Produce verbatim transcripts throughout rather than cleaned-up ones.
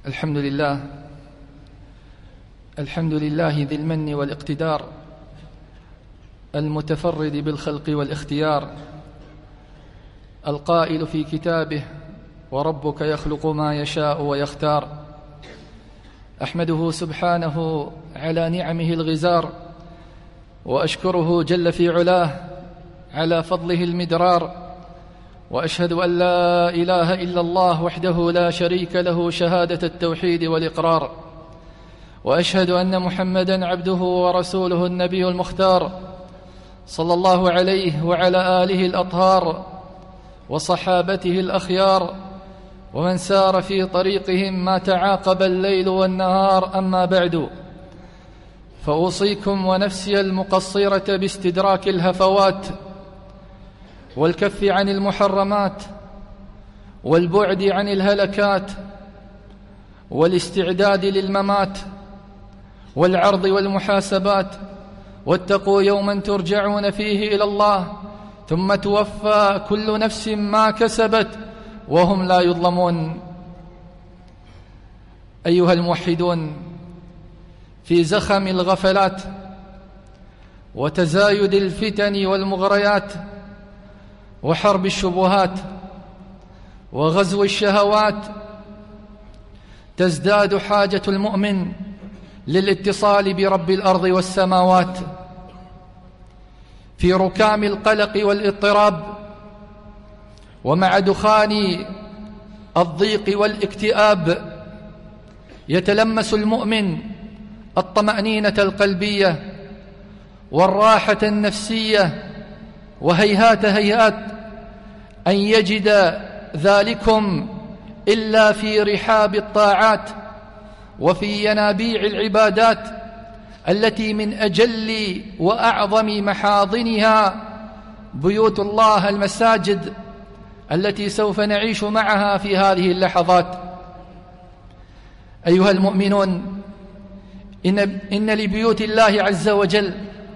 الحمد لله الحمد لله ذي المن والاقتدار المتفرد بالخلق والاختيار، القائل في كتابه: وربك يخلق ما يشاء ويختار. أحمده سبحانه على نعمه الغزار، وأشكره جل في علاه على فضله المدرار، وأشهد أن لا إله إلا الله وحده لا شريك له شهادة التوحيد والإقرار، وأشهد أن محمدًا عبده ورسوله النبي المختار، صلى الله عليه وعلى آله الأطهار وصحابته الأخيار ومن سار في طريقهم ما تعاقب الليل والنهار. أما بعد، فأوصيكم ونفسي المقصرة باستدراك الهفوات والكف عن المحرمات والبعد عن الهلكات والاستعداد للممات والعرض والمحاسبات. واتقوا يوما ترجعون فيه إلى الله ثم توفى كل نفس ما كسبت وهم لا يظلمون. أيها الموحدون، في زخم الغفلات وتزايد الفتن والمغريات وحرب الشبهات وغزو الشهوات، تزداد حاجة المؤمن للاتصال برب الأرض والسماوات. في ركام القلق والاضطراب ومع دخان الضيق والاكتئاب، يتلمس المؤمن الطمأنينة القلبية والراحة النفسية، وهيهات هيهات أن يجد ذلكم إلا في رحاب الطاعات وفي ينابيع العبادات التي من أجل وأعظم محاضنها بيوت الله المساجد التي سوف نعيش معها في هذه اللحظات. أيها المؤمنون، إن, إن لبيوت الله عز وجل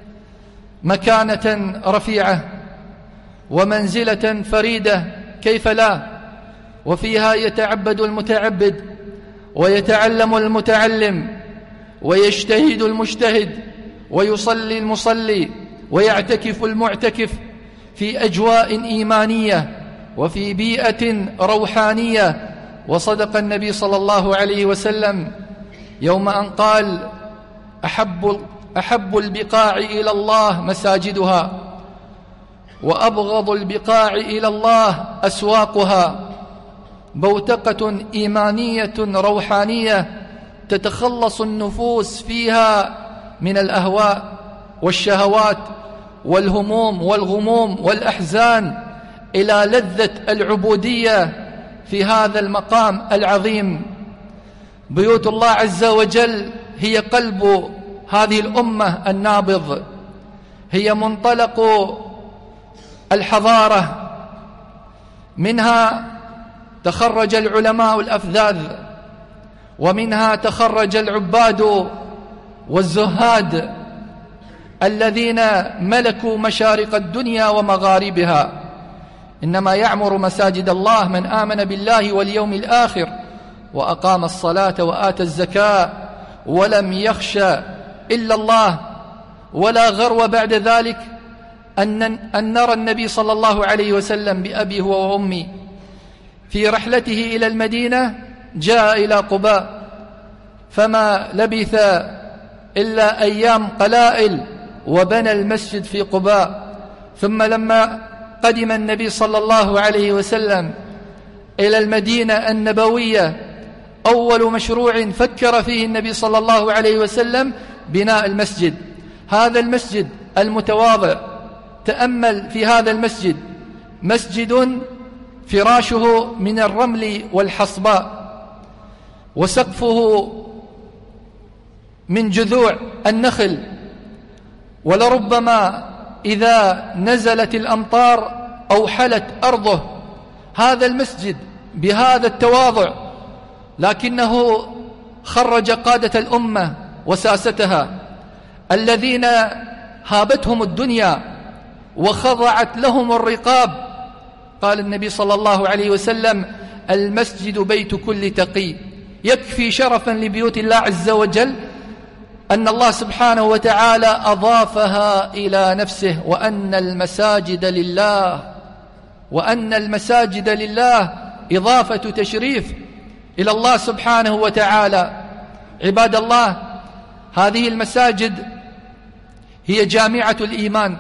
مكانة رفيعة ومنزلة فريدة، كيف لا؟ وفيها يتعبد المتعبد ويتعلم المتعلم ويجتهد المجتهد ويصلي المصلي ويعتكف المعتكف في أجواء إيمانية وفي بيئة روحانية. وصدق النبي صلى الله عليه وسلم يوم أن قال: أحب, أحب البقاع إلى الله مساجدها، وأبغض البقاع إلى الله أسواقها. بوتقة إيمانية روحانية تتخلص النفوس فيها من الأهواء والشهوات والهموم والغموم والأحزان إلى لذة العبودية في هذا المقام العظيم. بيوت الله عز وجل هي قلب هذه الأمة النابض، هي منطلق الحضارة. منها تخرج العلماء الأفذاذ، ومنها تخرج العباد والزهاد الذين ملكوا مشارق الدنيا ومغاربها. إنما يعمر مساجد الله من آمن بالله واليوم الآخر وأقام الصلاة وآتى الزكاة ولم يخش إلا الله. ولا غرو بعد ذلك أن, أن نرى النبي صلى الله عليه وسلم بأبي هو وأمي في رحلته إلى المدينة جاء إلى قباء، فما لبث إلا أيام قلائل وبنى المسجد في قباء. ثم لما قدم النبي صلى الله عليه وسلم إلى المدينة النبوية، أول مشروع فكر فيه النبي صلى الله عليه وسلم بناء المسجد. هذا المسجد المتواضع، تأمل في هذا المسجد، مسجد فراشه من الرمل والحصباء، وسقفه من جذوع النخل، ولربما إذا نزلت الأمطار أوحلت أرضه. هذا المسجد بهذا التواضع، لكنه خرج قادة الأمة وساستها الذين هابتهم الدنيا وخضعت لهم الرقاب. قال النبي صلى الله عليه وسلم: المسجد بيت كل تقي، يكفي شرفا لبيوت الله عز وجل أن الله سبحانه وتعالى أضافها إلى نفسه، وأن المساجد لله، وأن المساجد لله إضافة تشريف إلى الله سبحانه وتعالى. عباد الله، هذه المساجد هي جامعة الإيمان،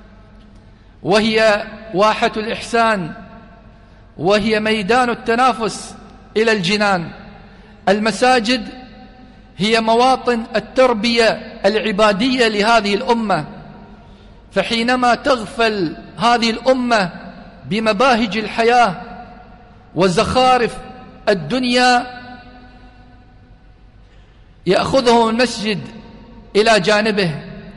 وهي واحة الإحسان، وهي ميدان التنافس إلى الجنان. المساجد هي مواطن التربية العبادية لهذه الأمة، فحينما تغفل هذه الأمة بمباهج الحياة وزخارف الدنيا يأخذهم المسجد إلى جانبه،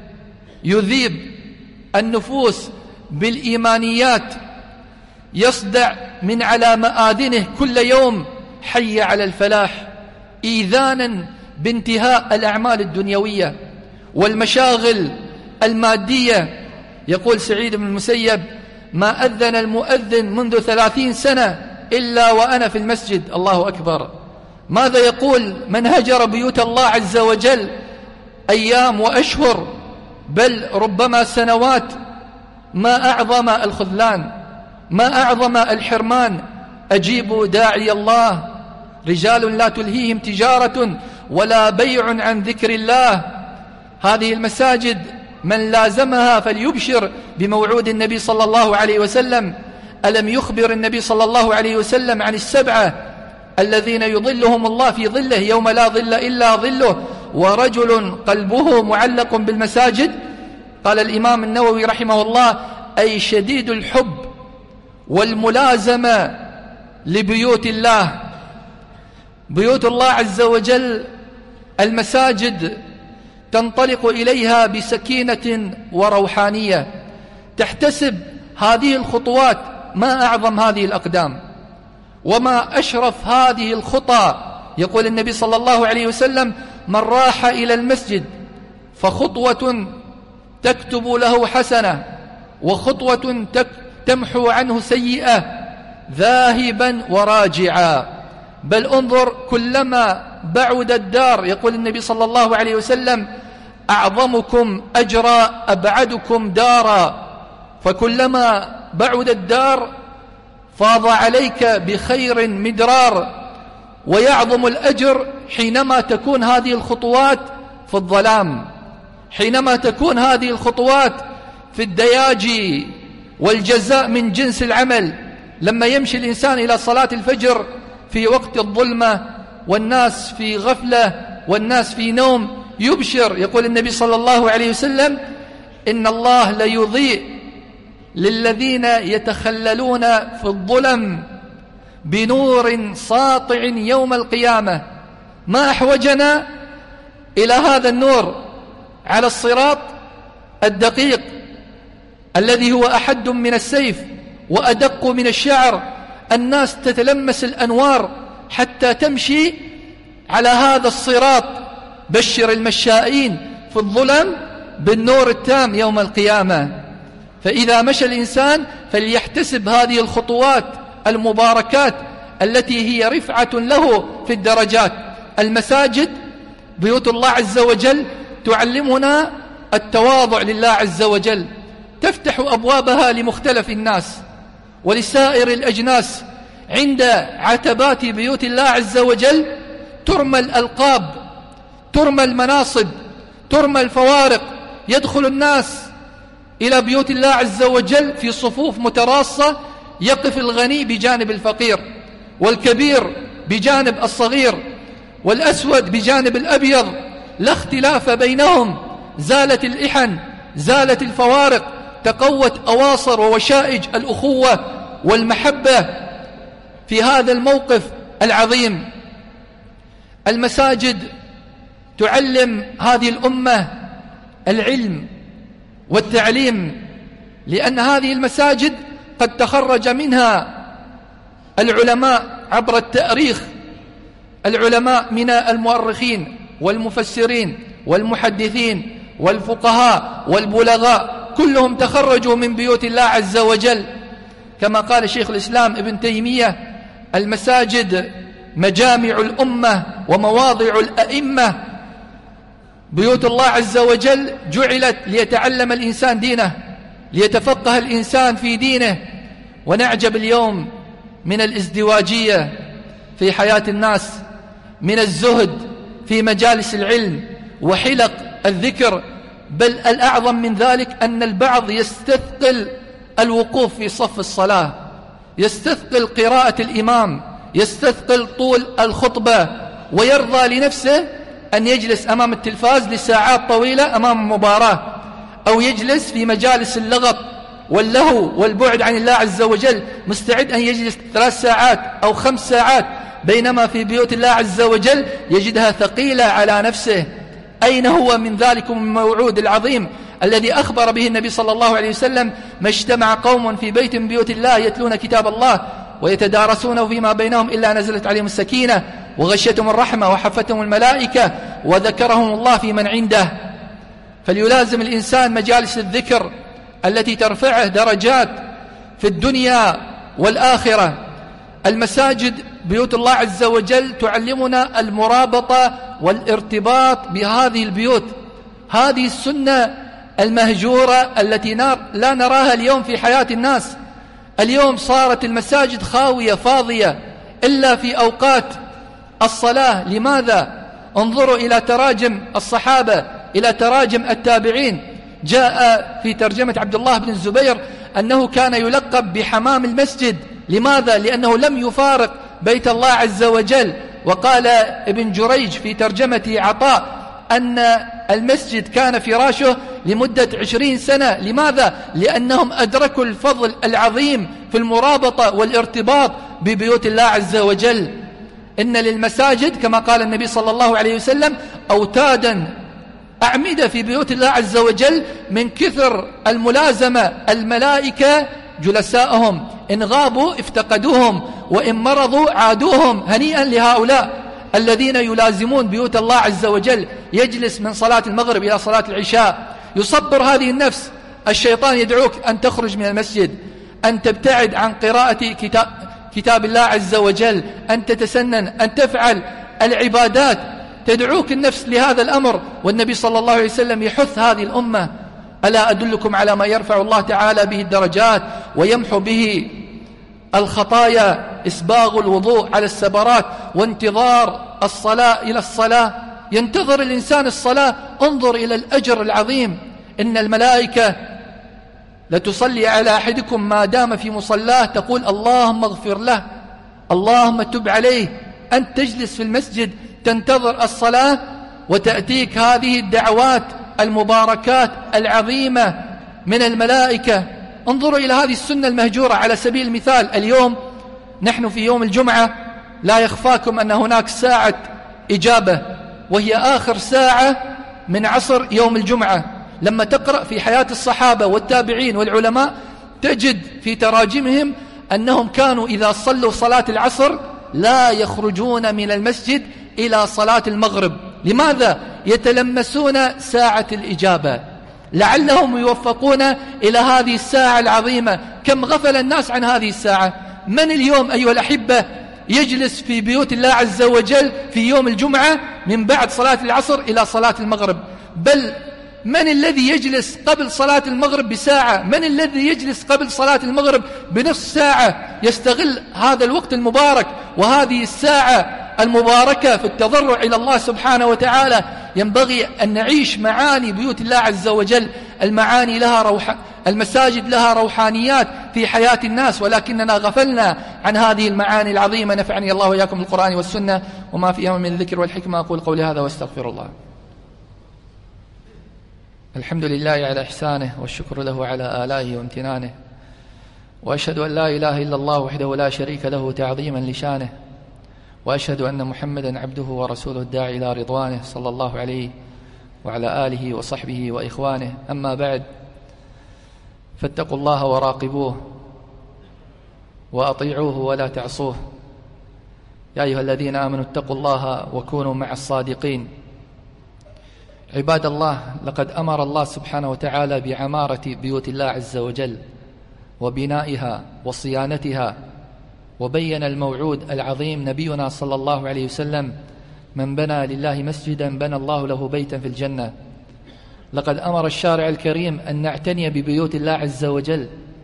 يذيب النفوس بالإيمانيات، يصدع من على مآذنه كل يوم حي على الفلاح، إيذانا بانتهاء الأعمال الدنيوية والمشاغل المادية. يقول سعيد بن المسيب: ما أذن المؤذن منذ ثلاثين سنة إلا وأنا في المسجد. الله أكبر. ماذا يقول من هجر بيوت الله عز وجل أيام وأشهر، بل ربما سنوات؟ ما أعظم الخذلان، ما أعظم الحرمان. أجيبوا داعي الله، رجال لا تلهيهم تجارة ولا بيع عن ذكر الله. هذه المساجد من لازمها فليبشر بموعود النبي صلى الله عليه وسلم. ألم يخبر النبي صلى الله عليه وسلم عن السبعة الذين يظلهم الله في ظله يوم لا ظل إلا ظله، ورجل قلبه معلق بالمساجد؟ قال الإمام النووي رحمه الله: أي شديد الحب والملازمة لبيوت الله. بيوت الله عز وجل المساجد تنطلق إليها بسكينة وروحانية، تحتسب هذه الخطوات. ما أعظم هذه الأقدام وما أشرف هذه الخطى. يقول النبي صلى الله عليه وسلم: من راح إلى المسجد فخطوة تكتب له حسنة، وخطوة تمحو عنه سيئة، ذاهبا وراجعا. بل انظر، كلما بعد الدار، يقول النبي صلى الله عليه وسلم: أعظمكم أجرا أبعدكم دارا. فكلما بعد الدار فاض عليك بخير مدرار، ويعظم الأجر حينما تكون هذه الخطوات في الظلام، حينما تكون هذه الخطوات في الدياجي، والجزاء من جنس العمل. لما يمشي الإنسان إلى صلاة الفجر في وقت الظلمة والناس في غفلة والناس في نوم، يبشر. يقول النبي صلى الله عليه وسلم: إن الله ليضيء للذين يتخللون في الظلم بنور ساطع يوم القيامة. ما أحوجنا إلى هذا النور على الصراط الدقيق الذي هو أحد من السيف وأدق من الشعر. الناس تتلمس الأنوار حتى تمشي على هذا الصراط. بشر المشائين في الظلم بالنور التام يوم القيامة. فإذا مشى الإنسان فليحتسب هذه الخطوات المباركات التي هي رفعة له في الدرجات. المساجد بيوت الله عز وجل تعلمنا التواضع لله عز وجل، تفتح أبوابها لمختلف الناس ولسائر الأجناس. عند عتبات بيوت الله عز وجل ترمى الألقاب، ترمى المناصب، ترمى الفوارق. يدخل الناس إلى بيوت الله عز وجل في صفوف متراصة، يقف الغني بجانب الفقير، والكبير بجانب الصغير، والأسود بجانب الأبيض، لا اختلاف بينهم. زالت الإحن، زالت الفوارق، تقوت أواصر ووشائج الأخوة والمحبة في هذا الموقف العظيم. المساجد تعلم هذه الأمة العلم والتعليم، لأن هذه المساجد قد تخرج منها العلماء عبر التاريخ، العلماء من المؤرخين والمفسرين والمحدثين والفقهاء والبلغاء، كلهم تخرجوا من بيوت الله عز وجل. كما قال شيخ الإسلام ابن تيمية: المساجد مجامع الأمة ومواضع الأئمة. بيوت الله عز وجل جعلت ليتعلم الإنسان دينه، ليتفقه الإنسان في دينه. ونعجب اليوم من الازدواجية في حياة الناس، من الزهد في مجالس العلم وحلق الذكر، بل الأعظم من ذلك أن البعض يستثقل الوقوف في صف الصلاة، يستثقل قراءة الإمام، يستثقل طول الخطبة، ويرضى لنفسه أن يجلس أمام التلفاز لساعات طويلة أمام مباراة، أو يجلس في مجالس اللغط واللهو والبعد عن الله عز وجل، مستعد أن يجلس ثلاث ساعات أو خمس ساعات، بينما في بيوت الله عز وجل يجدها ثقيلة على نفسه. أين هو من ذلك الموعود العظيم الذي أخبر به النبي صلى الله عليه وسلم: ما اجتمع قوم في بيت من بيوت الله يتلون كتاب الله ويتدارسونه فيما بينهم إلا نزلت عليهم السكينة وغشيتهم الرحمة وحفتهم الملائكة وذكرهم الله في من عنده. فليلازم الإنسان مجالس الذكر التي ترفعه درجات في الدنيا والآخرة. المساجد بيوت الله عز وجل تعلمنا المرابطة والارتباط بهذه البيوت، هذه السنة المهجورة التي لا نراها اليوم في حياة الناس. اليوم صارت المساجد خاوية فاضية إلا في أوقات الصلاة. لماذا؟ انظروا إلى تراجم الصحابة، إلى تراجم التابعين. جاء في ترجمة عبد الله بن الزبير أنه كان يلقب بحمام المسجد. لماذا؟ لأنه لم يفارق بيت الله عز وجل. وقال ابن جريج في ترجمة عطاء أن المسجد كان فراشه لمدة عشرين سنة. لماذا؟ لأنهم أدركوا الفضل العظيم في المرابطة والارتباط ببيوت الله عز وجل. إن للمساجد كما قال النبي صلى الله عليه وسلم أوتادا، أعمدة في بيوت الله عز وجل، من كثر الملازمة الملائكة جلساءهم، إن غابوا افتقدوهم وإن مرضوا عادوهم. هنيئا لهؤلاء الذين يلازمون بيوت الله عز وجل، يجلس من صلاة المغرب إلى صلاة العشاء، يصبر هذه النفس. الشيطان يدعوك أن تخرج من المسجد، أن تبتعد عن قراءة كتاب, كتاب الله عز وجل، أن تتسنن، أن تفعل العبادات. تدعوك النفس لهذا الأمر، والنبي صلى الله عليه وسلم يحث هذه الأمة: ألا أدلكم على ما يرفع الله تعالى به الدرجات ويمحو به الخطايا؟ إسباغ الوضوء على السبرات وانتظار الصلاة إلى الصلاة. ينتظر الإنسان الصلاة، انظر إلى الأجر العظيم. إن الملائكة لتصلي على أحدكم ما دام في مصلاه، تقول: اللهم اغفر له، اللهم تب عليه. أنت تجلس في المسجد تنتظر الصلاة وتأتيك هذه الدعوات المباركات العظيمة من الملائكة. انظروا إلى هذه السنة المهجورة. على سبيل المثال، اليوم نحن في يوم الجمعة، لا يخفاكم أن هناك ساعة إجابة، وهي آخر ساعة من عصر يوم الجمعة. لما تقرأ في حياة الصحابة والتابعين والعلماء تجد في تراجمهم أنهم كانوا إذا صلوا صلاة العصر لا يخرجون من المسجد إلى صلاة المغرب. لماذا؟ يتلمسون ساعة الإجابة، لعلهم يوفقون إلى هذه الساعة العظيمة. كم غفل الناس عن هذه الساعة. من اليوم أيها الأحبة يجلس في بيوت الله عز وجل في يوم الجمعة من بعد صلاة العصر إلى صلاة المغرب؟ بل من الذي يجلس قبل صلاة المغرب بساعة؟ من الذي يجلس قبل صلاة المغرب بنصف ساعة؟ يستغل هذا الوقت المبارك وهذه الساعة المباركة في التضرع إلى الله سبحانه وتعالى. ينبغي أن نعيش معاني بيوت الله عز وجل. المعاني لها روح، المساجد لها روحانيات في حياة الناس، ولكننا غفلنا عن هذه المعاني العظيمة. نفعني الله وإياكم بالقرآن والسنة وما فيها من الذكر والحكمة. أقول قولي هذا واستغفر الله. الحمد لله على إحسانه، والشكر له على آلائه وامتنانه، وأشهد أن لا إله إلا الله وحده لا شريك له تعظيما لشانه، وأشهد أن محمدا عبده ورسوله الداعي إلى رضوانه صلى الله عليه وعلى آله وصحبه وإخوانه. أما بعد، فاتقوا الله وراقبوه وأطيعوه ولا تعصوه. يا أيها الذين آمنوا اتقوا الله وكونوا مع الصادقين. عباد الله، لقد أمر الله سبحانه وتعالى بعمارة بيوت الله عز وجل وبنائها وصيانتها وبين الموعود العظيم نبينا صلى الله عليه وسلم: من بنى لله مسجدا بنى الله له بيتا في الجنة. لقد أمر الشارع الكريم أن نعتني ببيوت الله عز وجل،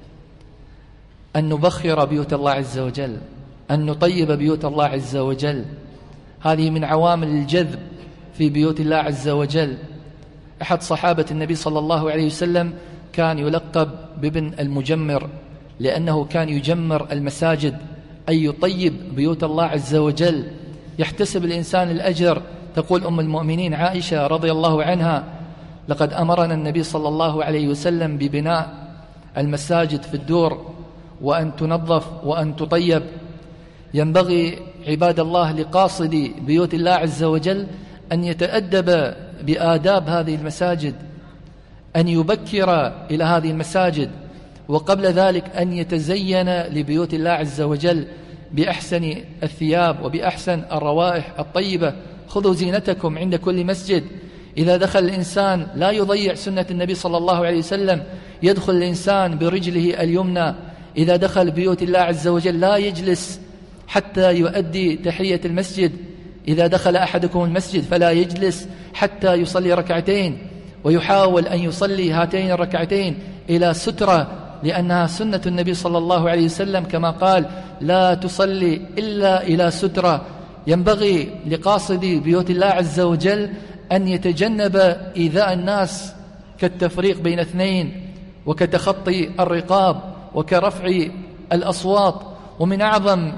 أن نبخر بيوت الله عز وجل، أن نطيب بيوت الله عز وجل. هذه من عوامل الجذب في بيوت الله عز وجل. أحد صحابة النبي صلى الله عليه وسلم كان يلقب بابن المجمر، لأنه كان يجمر المساجد، أي يطيب بيوت الله عز وجل، يحتسب الإنسان الأجر. تقول أم المؤمنين عائشة رضي الله عنها: لقد أمرنا النبي صلى الله عليه وسلم ببناء المساجد في الدور، وأن تنظف وأن تطيب. ينبغي عباد الله لقاصدي بيوت الله عز وجل أن يتأدب بآداب هذه المساجد، أن يبكر إلى هذه المساجد، وقبل ذلك أن يتزين لبيوت الله عز وجل بأحسن الثياب وبأحسن الروائح الطيبة. خذوا زينتكم عند كل مسجد. إذا دخل الإنسان لا يضيع سنة النبي صلى الله عليه وسلم، يدخل الإنسان برجله اليمنى. إذا دخل بيوت الله عز وجل لا يجلس حتى يؤدي تحية المسجد. إذا دخل أحدكم المسجد فلا يجلس حتى يصلي ركعتين، ويحاول أن يصلي هاتين الركعتين إلى سترة، لأنها سنة النبي صلى الله عليه وسلم كما قال: لا تصلي إلا إلى سترة. ينبغي لقاصدي بيوت الله عز وجل أن يتجنب إيذاء الناس، كالتفريق بين اثنين، وكتخطي الرقاب، وكرفع الأصوات. ومن أعظم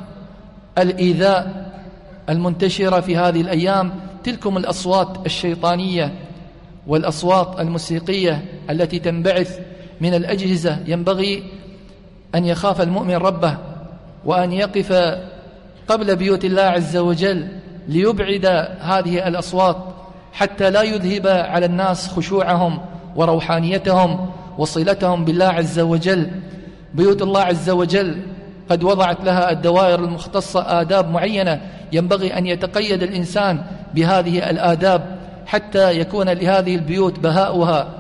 الإيذاء المنتشرة في هذه الأيام تلكم الأصوات الشيطانية والأصوات الموسيقية التي تنبعث من الأجهزة. ينبغي أن يخاف المؤمن ربه، وأن يقف قبل بيوت الله عز وجل ليبعد هذه الأصوات، حتى لا يذهب على الناس خشوعهم وروحانيتهم وصلتهم بالله عز وجل. بيوت الله عز وجل قد وضعت لها الدوائر المختصة آداب معينة، ينبغي أن يتقيد الإنسان بهذه الآداب حتى يكون لهذه البيوت بهاؤها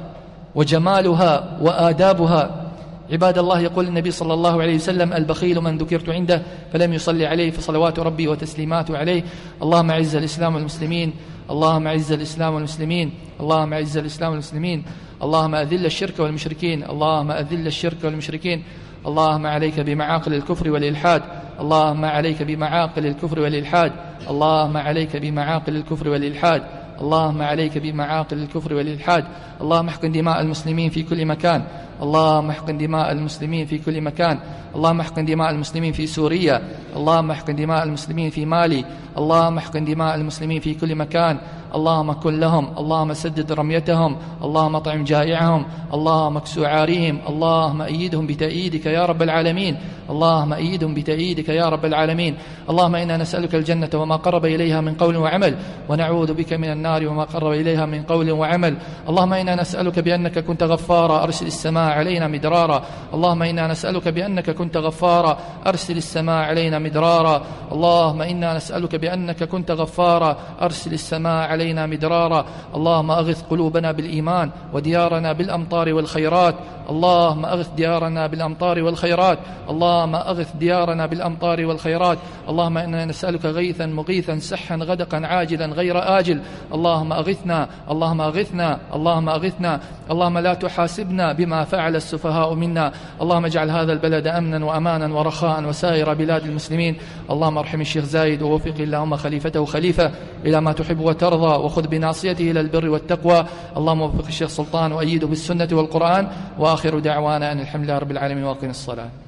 وجمالها وآدابها. عباد الله، يقول النبي صلى الله عليه وسلم: البخيل من ذكرت عنده فلم يصلي عليه فصلوات ربي وتسليماته عليه. اللهم أعز الإسلام والمسلمين، اللهم أعز الإسلام والمسلمين، اللهم أعز الإسلام والمسلمين، اللهم أذل الشرك والمشركين، اللهم أذل الشرك والمشركين. اللهم عليك بمعاقل الكفر والإلحاد، اللهم عليك بمعاقل الكفر والإلحاد، اللهم عليك بمعاقل الكفر والإلحاد، اللهم عليك بمعاقل الكفر والإلحاد. اللهم احقن دماء المسلمين في كل مكان، اللهم احقن دماء المسلمين في كل مكان، اللهم احقن دماء المسلمين في سوريا، اللهم احقن دماء المسلمين في مالي، اللهم احقن دماء المسلمين في كل مكان. اللهم كن لهم، اللهم سدد رميتهم، اللهم اطعم جائعهم، اللهم اكسو عاريهم، اللهم أيدهم بتأييدك يا رب العالمين، اللهم أيدهم بتأييدك يا رب العالمين. اللهم إنا نسألك الجنة وما قرب إليها من قول وعمل، ونعوذ بك من النار وما قرب إليها من قول وعمل. اللهم إنا نسألك بأنك كنت غفارا أرسل السماء علينا مدرارا، اللهم إنا نسألك بأنك كنت غفارا أرسل السماء علينا مدرارا، اللهم إنا نسألك بأنك كنت غفارا أرسل السماء علينا مدرارا. اللهم أغث قلوبنا بالإيمان وديارنا بالأمطار والخيرات، اللهم أغث ديارنا بالأمطار والخيرات، اللهم أغث ديارنا بالأمطار والخيرات. اللهم إنا نسألك غيثا مغيثا سحا غدقا عاجلا غير آجل، اللهم أغثنا، اللهم أغثنا، اللهم أغثنا. اللهم لا تحاسبنا بما فعل السفهاء منا، اللهم اجعل هذا البلد أمنا وأمانا ورخاء وسائر بلاد المسلمين. اللهم ارحم الشيخ زايد ووفق اللهم خليفته خليفة إلى ما تحب وترضى، وخذ بناصيته إلى البر والتقوى. اللهم وفق الشيخ سلطان وأيده بالسنة والقرآن. وآخر دعوانا أن الحمد لله رب العالمين، واقم الصلاة.